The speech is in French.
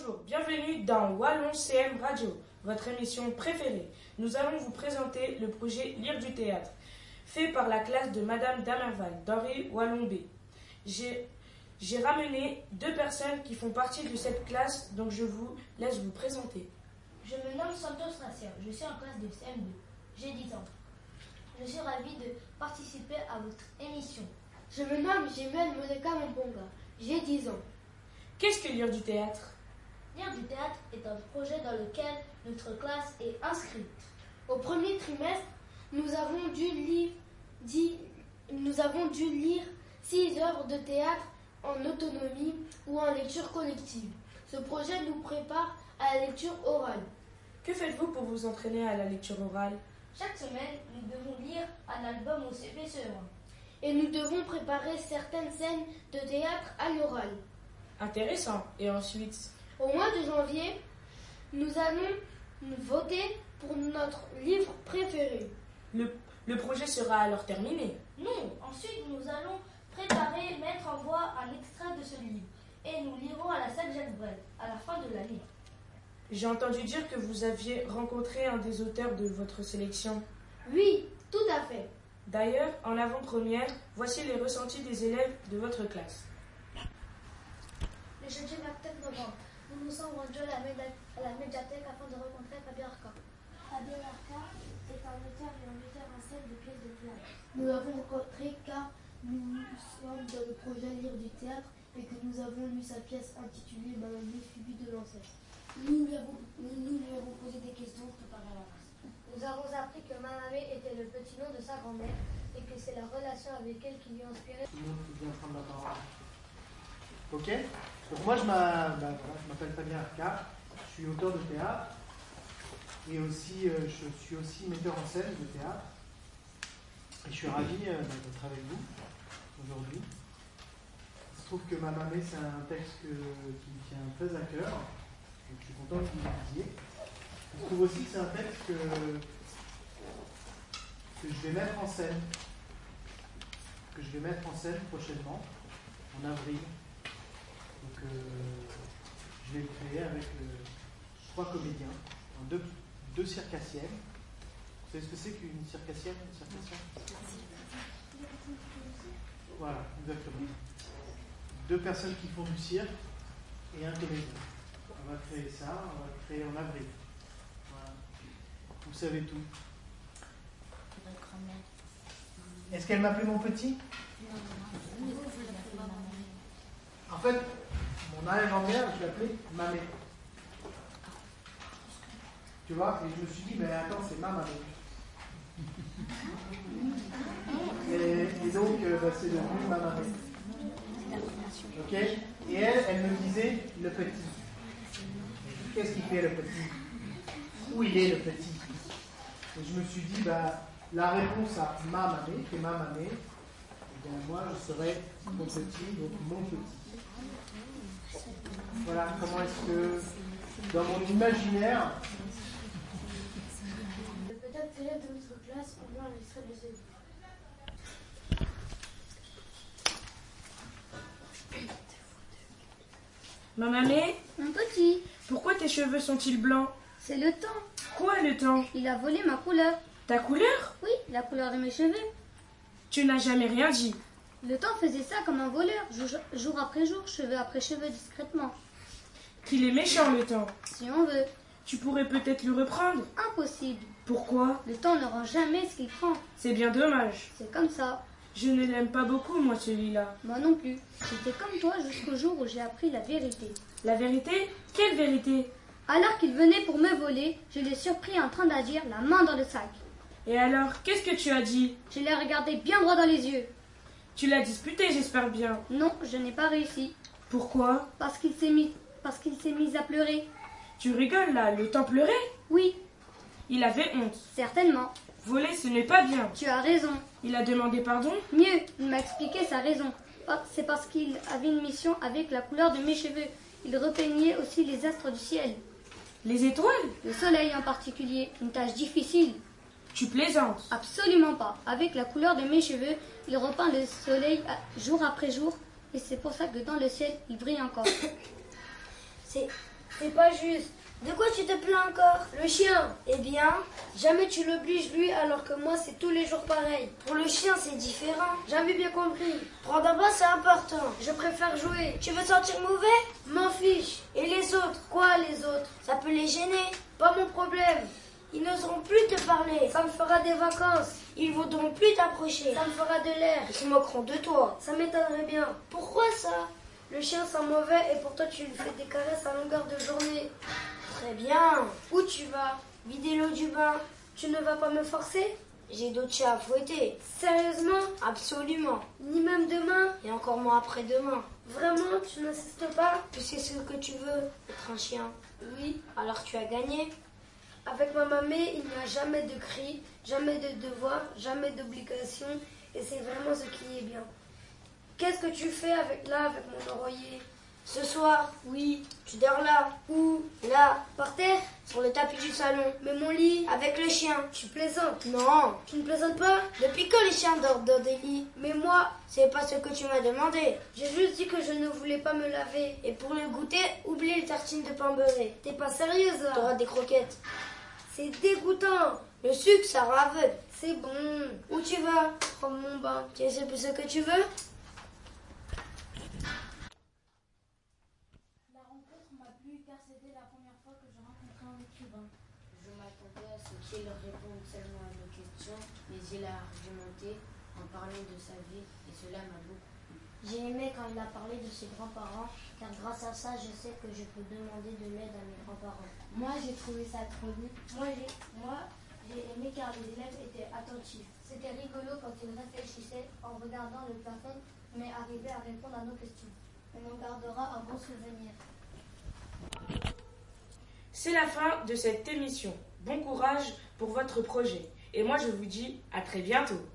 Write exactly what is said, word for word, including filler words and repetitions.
Bonjour, bienvenue dans Wallon C M Radio, votre émission préférée. Nous allons vous présenter le projet Lire du théâtre, fait par la classe de Madame Damerval, d'Henri Wallon B. J'ai, j'ai ramené deux personnes qui font partie de cette classe, donc je vous laisse vous présenter. Je me nomme Santos Racia, je suis en classe de C M deux, j'ai dix ans. Je suis ravie de participer à votre émission. Je me nomme Jimel Moleka Mbonga, j'ai dix ans. Qu'est-ce que Lire du théâtre ? Lire du théâtre est un projet dans lequel notre classe est inscrite. Au premier trimestre, nous avons dû lire, dix, nous avons dû lire six œuvres de théâtre en autonomie ou en lecture collective. Ce projet nous prépare à la lecture orale. Que faites-vous pour vous entraîner à la lecture orale ? Chaque semaine, nous devons lire un album au C P C E un. Et nous devons préparer certaines scènes de théâtre à l'oral. Intéressant. Et ensuite ? Au mois de janvier, nous allons voter pour notre livre préféré. Le, le projet sera alors terminé. Non, ensuite nous allons préparer, mettre en voix un extrait de ce livre. Et nous lirons à la salle Jacques Brel, à la fin de l'année. J'ai entendu dire que vous aviez rencontré un des auteurs de votre sélection. Oui, tout à fait. D'ailleurs, en avant-première, voici les ressentis des élèves de votre classe. Le jeudi vingt-neuf novembre, nous nous sommes rendus à la, méda- à la médiathèque afin de rencontrer Fabien Arca. Fabien Arca est un auteur et un metteur en scène de pièces de théâtre. Nous l'avons rencontré car nous sommes dans le projet Lire du théâtre et que nous avons lu sa pièce intitulée Mamamé suivie de l'ancêtre. Nous lui, avons, nous, nous lui avons posé des questions préparées à l'avance. Nous avons appris que Mamamé était le petit nom de sa grand-mère et que c'est la relation avec elle qui lui a inspiré. Tout le monde peut bien prendre la parole. Ok. Donc moi je m'a- bah, voilà, je m'appelle Fabien Arca, je suis auteur de théâtre et aussi euh, je suis aussi metteur en scène de théâtre. Et je suis ravi euh, d'être avec vous aujourd'hui. Il se trouve que Mamamé c'est un texte que, qui me tient très à cœur, donc je suis content que vous le disiez. Il se trouve aussi que c'est un texte que, que je vais mettre en scène, que je vais mettre en scène prochainement, en avril. Donc, euh, je l'ai créé avec euh, trois comédiens, en deux, deux circassiennes. Vous savez ce que c'est qu'une circassienne, une circassien ? Voilà, exactement. Deux personnes qui font du cirque et un comédien. On va créer ça, on va le créer en avril. Voilà. Vous savez tout. Est-ce qu'elle m'appelait mon petit ? En fait, mon arrière-grand-mère, je l'appelais Mamé. Tu vois, et je me suis dit, mais attends, c'est ma Mamé. Et, et donc, euh, bah, c'est devenu ma Mamé. Ok ? Et elle, elle me disait le petit. Qu'est-ce qu'il fait le petit ? Où il est le petit ? Et je me suis dit, bah, la réponse à ma Mamé, qui est ma Mamé, eh bien, moi, je serais mon petit, donc mon petit. Voilà, comment est-ce que, dans mon imaginaire, Le peut-être élève de notre classe envoie un extrait de ce livre. Mamamé, Mon petit, pourquoi tes cheveux sont-ils blancs ? c'est le temps. Quoi le temps ? Il a volé ma couleur. Ta couleur ? Oui, la couleur de mes cheveux. Tu n'as jamais rien dit. Le temps faisait ça comme un voleur, jour, jour après jour, cheveux après cheveux, discrètement. Qu'il est méchant le temps. Si on veut. Tu pourrais peut-être le reprendre. Impossible. Pourquoi ? Le temps ne rend jamais ce qu'il prend. C'est bien dommage. C'est comme ça. Je ne l'aime pas beaucoup, moi, celui-là. Moi non plus. J'étais comme toi jusqu'au jour où j'ai appris la vérité. La vérité ? Quelle vérité ? Alors qu'il venait pour me voler, je l'ai surpris en train d'agir, la main dans le sac. Et alors, qu'est-ce que tu as dit ? Je l'ai regardé bien droit dans les yeux. Tu l'as disputé, j'espère bien. Non, je n'ai pas réussi. Pourquoi ? Parce qu'il s'est mis, parce qu'il s'est mis à pleurer. Tu rigoles là, le temps pleurait ? Oui, Il avait honte. certainement. Voler, ce n'est pas bien. Tu as raison. Il a demandé pardon ? Mieux, il m'a expliqué sa raison. C'est parce qu'il avait une mission avec la couleur de mes cheveux. Il repeignait aussi les astres du ciel. Les étoiles ? Le soleil en particulier, une tâche difficile. Tu plaisantes. Absolument pas. Avec la couleur de mes cheveux, il repeint le soleil jour après jour. Et c'est pour ça que dans le ciel, il brille encore. C'est C'est pas juste. De quoi tu te plains encore? Le chien. Eh bien, Jamais tu l'obliges lui alors que moi c'est tous les jours pareil. pour le chien, c'est différent. J'avais bien compris. Prendre un bain, c'est important. Je préfère jouer. Tu veux sentir mauvais? M'en fiche. Et les autres? Quoi les autres? Ça peut les gêner. Pas mon problème. Ils n'oseront plus te parler. Ça me fera des vacances. Ils voudront plus t'approcher. Ça me fera de l'air. Ils se moqueront de toi. Ça m'étonnerait bien. Pourquoi ça? Le chien sent mauvais et pourtant tu lui fais des caresses à longueur de journée. Très bien. Où tu vas? Vider l'eau du bain. Tu ne vas pas me forcer? J'ai d'autres chats à fouetter. Sérieusement? Absolument. Ni même demain? Et encore moins après-demain. Vraiment? Tu n'insistes pas? Tu sais ce que tu veux, être un chien. Oui. Alors tu as gagné. Avec ma mamie, il n'y a jamais de cris, jamais de devoirs, jamais d'obligations et c'est vraiment ce qui est bien. Qu'est-ce que tu fais avec là, avec mon oreiller? Ce soir, Oui. tu dors là. Où? Là, Par terre? sur le tapis du salon. Mais mon lit? Avec le chien. Tu plaisantes? Non. Tu ne plaisantes pas? Depuis quand les chiens dorment dans des lits? Mais moi, C'est pas ce que tu m'as demandé. j'ai juste dit que je ne voulais pas me laver. Et pour le goûter, oublie les tartines de pain beurré. T'es pas sérieuse là? T'auras des croquettes. C'est dégoûtant. Le sucre, ça rend aveugle. C'est bon. Où tu vas? Prends mon bain. Tu sais ce que tu veux? La rencontre m'a plu car c'était la première fois que je rencontrais un écrivain. Je m'attendais à ce qu'il réponde seulement à nos questions, mais il a argumenté en parlant de sa vie et cela m'a beaucoup plu. J'ai aimé quand il a parlé de ses grands-parents car grâce à ça je sais que je peux demander de l'aide à mes grands-parents. Moi, j'ai trouvé ça trop vite. Moi j'ai moi j'ai aimé car les élèves étaient attentifs. C'était rigolo quand ils réfléchissaient en regardant le plafond mais arrivaient à répondre à nos questions. On en gardera un bon souvenir. C'est la fin de cette émission. Bon courage pour votre projet. Et moi je vous dis à très bientôt.